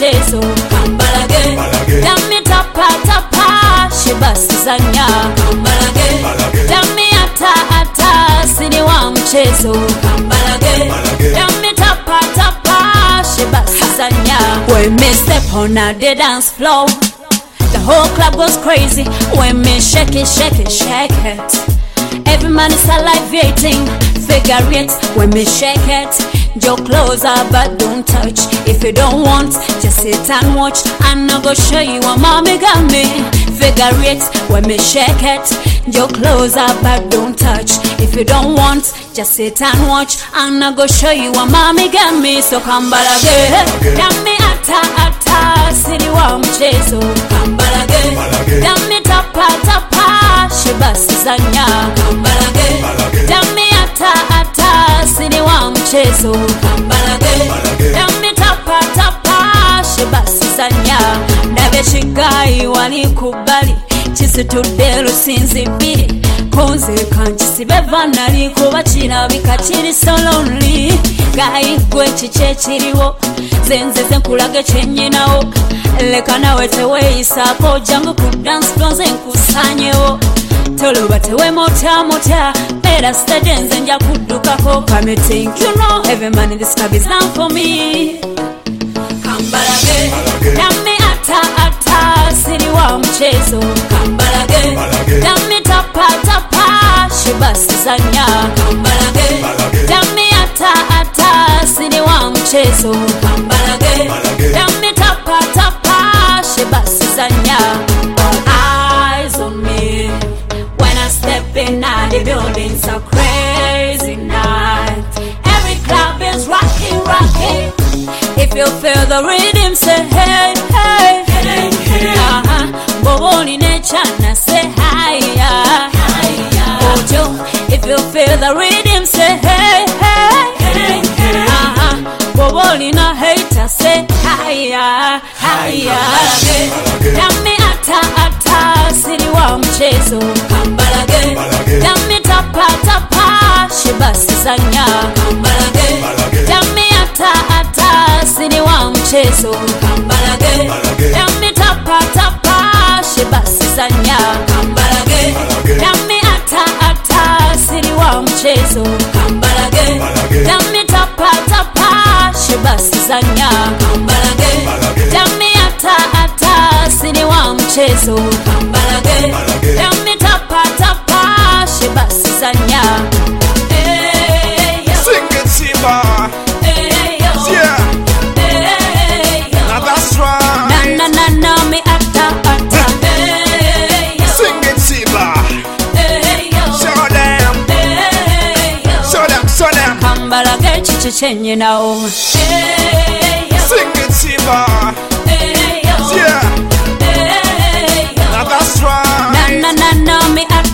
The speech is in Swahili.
mchezo kambalage dami tapa tapa shibasizanya kambalage dami ata sini wa mchezo kambalage dami tapa tapa shibasizanya. When me step on the dance floor, the whole club goes crazy. When me shake it, shake it, shake it, every man is salivating. Figure it, when me shake it, your clothes are but don't touch. If you don't want, just sit and watch. I'm not gonna show you what mommy got me. Figure it, when me shake it, your clothes are but don't touch. If you don't want, just sit and watch. I'm not gonna show you what mommy got me. So kambalage dami ata sini wa mchezo kambalage dami tapa tapa shibasizanya kambalage dami ata sini wa mchezo kambalage dami tapa tapa shibasizanya. Ndabeshigayi walikubali chisitudde lusinzi bbiri konze kankisibe vanali kuba kirabika kiri so lonely. Gayi gwe kiki kiriwo zenze nkulage kyennyinawo leka nawe teweeyisaako jangu ku dance floor nze nkusaanyewo toluba tewemotya beera stage nze nja kuddukako. Come think you know every man in this club is down for me kambalage dami ata siri wa mchezo kambalage dami tapa tapa shibasizanya kambalage dami ata siri wa mchezo kambalage dami tapa tapa shibasizanya. All eyes on me when I step in the building, so crazy night. Every club is rocking. If you feel the rhythm, say hey, hey, hey, hey. Boboni nechana, say hiya. Ojo, if you feel the rhythm, say hey, hey, hey, hey. Boboni na hater, say hiya. Dami ata siri wa mchezo kambalage dami tapa tapa shibasizanya kambalage dami ata siri wa mchezo kambalage dami tapa tapa shibasizanya kambalage dami ata siri wa mchezo kambalage dami tapa tapa shibasizanya kambalage dami ata siri wa mchezo kambalage dami tapa tapa shibasizanya. Sing it, Simba. Yeah. Now that's right. Na me ata. Sing it, Simba. Show them. Kambalage chichi kyennyinawo. Sing it, Simba. Yeah. Now that's right. Na me ata.